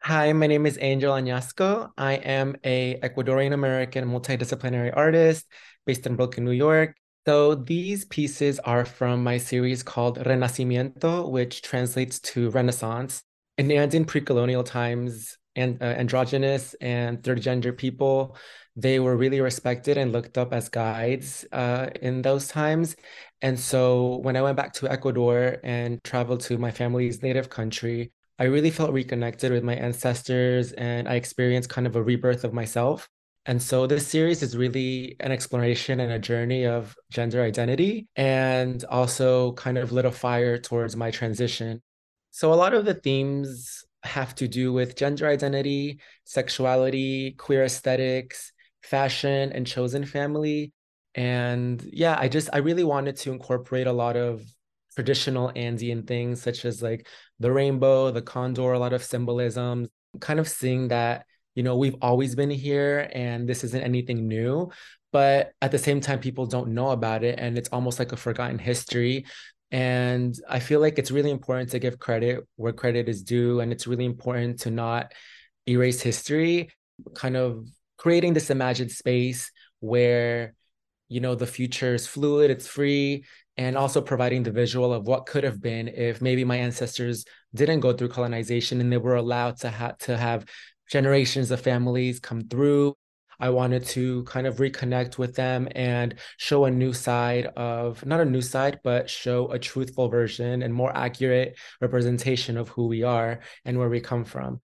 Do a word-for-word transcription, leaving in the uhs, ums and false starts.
Hi, my name is Angel Añasco. I am a Ecuadorian American multidisciplinary artist based in Brooklyn, New York. So these pieces are from my series called Renacimiento, which translates to Renaissance. In the Andean pre-colonial times, and uh, androgynous and third gender people, they were really respected and looked up as guides uh, in those times. And so when I went back to Ecuador and traveled to my family's native country, I really felt reconnected with my ancestors and I experienced kind of a rebirth of myself. And so this series is really an exploration and a journey of gender identity and also kind of lit a fire towards my transition. So a lot of the themes have to do with gender identity, sexuality, queer aesthetics, fashion, and chosen family. And yeah, I just I really wanted to incorporate a lot of traditional Andean things such as like the rainbow, the condor, a lot of symbolism, kind of seeing that, you know, we've always been here and this isn't anything new. But at the same time, people don't know about it and it's almost like a forgotten history. And I feel like it's really important to give credit where credit is due. And it's really important to not erase history, kind of creating this imagined space where, you know, the future is fluid, it's free, and also providing the visual of what could have been if maybe my ancestors didn't go through colonization and they were allowed to have to have generations of families come through. I wanted to kind of reconnect with them and show a new side of, not a new side, but show a truthful version and more accurate representation of who we are and where we come from.